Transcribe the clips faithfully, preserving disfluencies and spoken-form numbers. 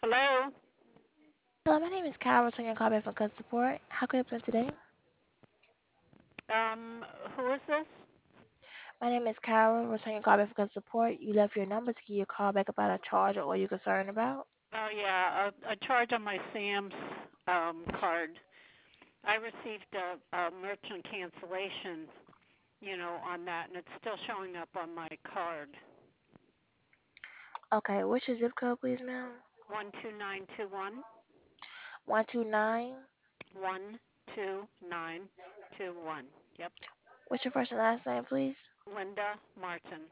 Hello. Hello, my name is Kyle, returning your call back from customer support. How can I help you today? Um, who is this? My name is Kyle, returning your call back from customer support. You left your number to give you a call back about a charge or what you're concerned about. Oh yeah, a, a charge on my Sam's um card. I received a, a merchant cancellation, you know, on that, and it's still showing up on my card. Okay, what's your zip code, please, ma'am? One two nine two one. one two nine. One two nine two one. Yep. What's your first and last name, please? Linda Martin.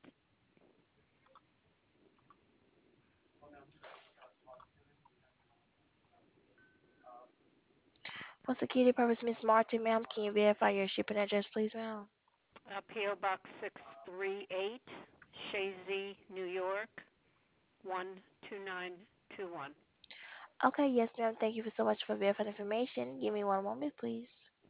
For security purpose, Miss Martin, ma'am, can you verify your shipping address, please, ma'am? Uh, P O Box six three eight, Shazy, New York. One two nine two one. Okay, yes, ma'am. Thank you so much for verifying information. Give me one moment, please.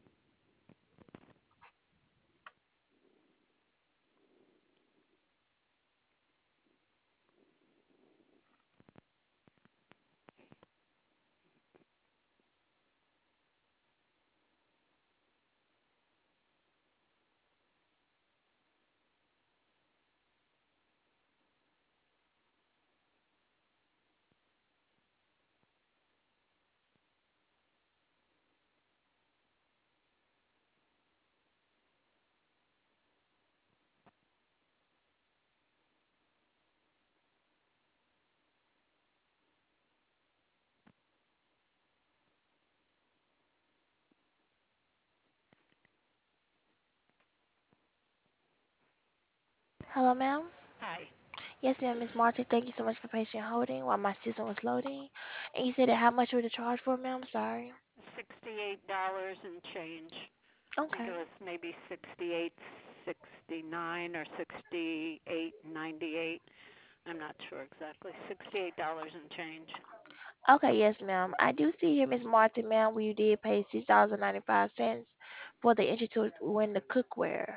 Hello, ma'am. Hi. Yes, ma'am, Miss Martin. Thank you so much for patient holding while my system was loading. And you said that how much were the charge for, ma'am? Sorry. Sixty-eight dollars and change. I think it Okay. was maybe sixty-eight, sixty-nine, or sixty-eight ninety-eight. I'm not sure exactly. Sixty-eight dollars and change. Okay, yes, ma'am. I do see here, Miss Martin, ma'am, where you did pay six dollars and ninety five cents for the entry to win the cookware.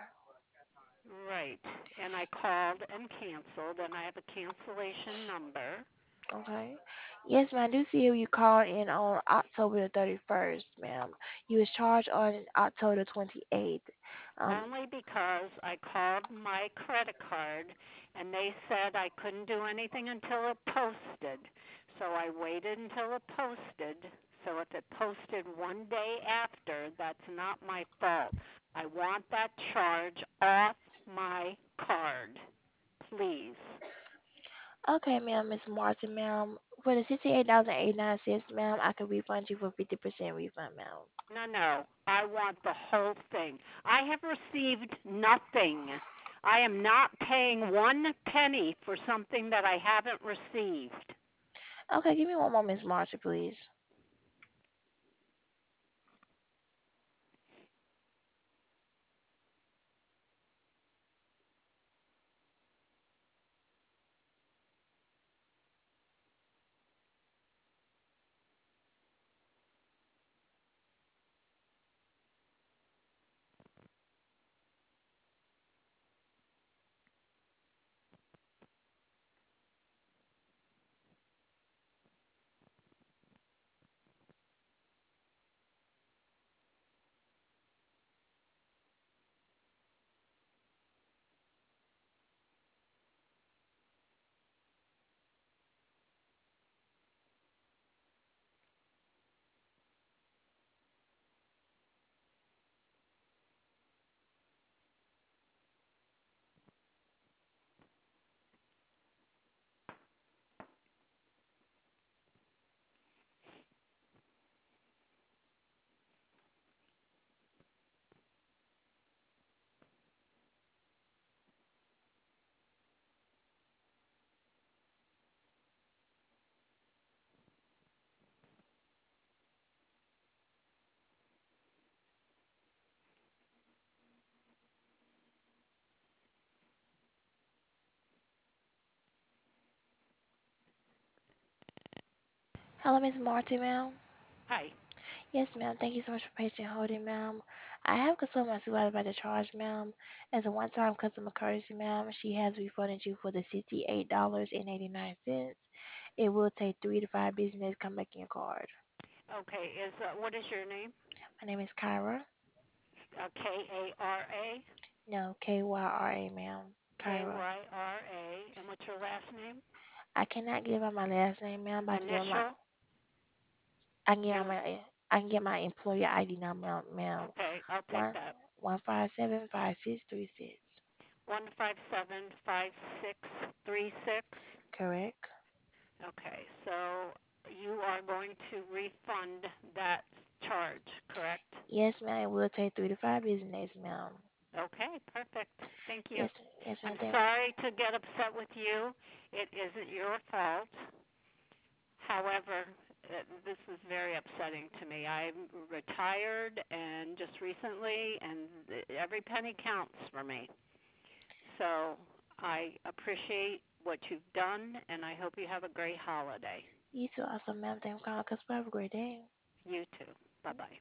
Right. And I called and canceled, and I have a cancellation number. Okay. Yes, ma'am. I do see here you called in on October the thirty first, ma'am. You was charged on October the twenty eighth. Um. Only because I called my credit card and they said I couldn't do anything until it posted. So I waited until it posted. So if it posted one day after, that's not my fault. I want that charge off my card, please. Okay, ma'am, Miss Martin, ma'am. For the sixty eight dollars and eighty nine cents, ma'am, I can refund you for fifty percent refund, ma'am. No, no. I want the whole thing. I have received nothing. I am not paying one penny for something that I haven't received. Okay, give me one more, Miss Martin, please. Hello, Miss Martin, ma'am. Hi. Yes, ma'am. Thank you so much for patient holding, ma'am. I have consulted my supervisor about the charge, ma'am. As a one-time customer courtesy, ma'am, she has refunded you for the sixty-eight dollars and eighty-nine cents. It will take three to five business days to come back in your card. Okay, is uh, what is your name? My name is Kyra. Uh, K A R A? No, K Y R A, ma'am. K Kyra. Y R A. And what's your last name? I cannot give out my last name, ma'am. But I can give out my Initial? I can give out Your my I can get my employer I D number, ma'am. ma'am. Okay, I'll take One that. one five seven five six three six. One five seven five six three six. Correct. Okay, so you are going to refund that charge, correct? Yes, ma'am. It will take three to five business days, ma'am. Okay, perfect. Thank you. Yes, yes, I'm ma'am. Thank- sorry to get upset with you. It isn't your fault. However, uh, this is very upsetting to me. I'm retired and just recently, and every penny counts for me. So I appreciate what you've done, and I hope you have a great holiday. You too, awesome, ma'am. Thank you for calling. Customer. Have a great day. You too. Bye-bye.